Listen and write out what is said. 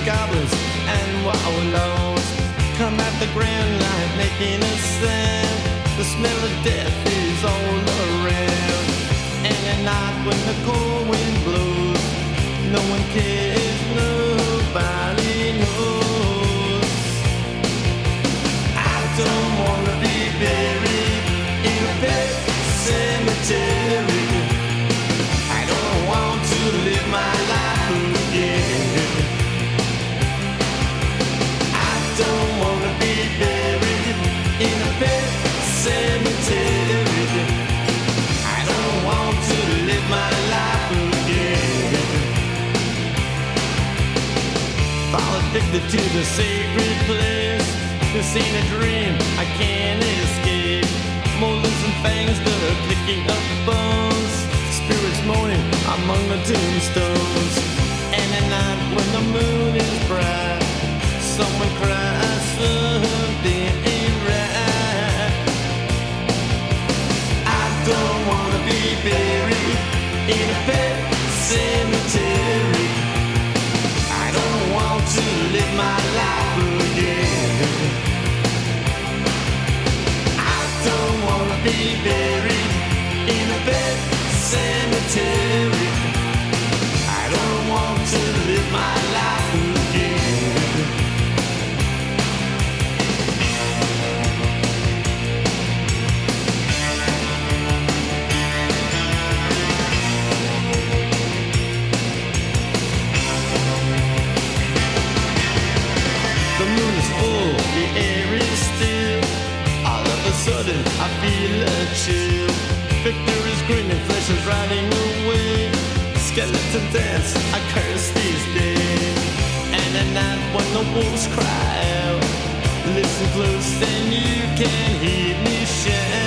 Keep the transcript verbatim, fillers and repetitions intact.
goblins and wallows come at the grand light making a sound. The smell of death is all around. And at night when the cold wind blows, no one cares, nobody knows. I don't wanna be buried in a pet cemetery. I don't want to live my life again. I don't wanna be buried in a pet cemetery. I don't want to live my life again. Fall addicted to the sacred place. This ain't a dream, I can't escape. Molars and fangs that are picking up bones. Spirits moaning among the tombstones. And at night when the moon is bright, someone cries something ain't right. I don't wanna be buried in a pet cemetery. I don't want to live my life again. I don't wanna be buried in a pet cemetery. I don't want to live my life again. The moon is full, the air is still. All of a sudden I feel a chill. Victor is grinning, flesh is riding away. Skeleton dance, I curse these days. And at night when the wolves cry out, listen close and you can hear me shout.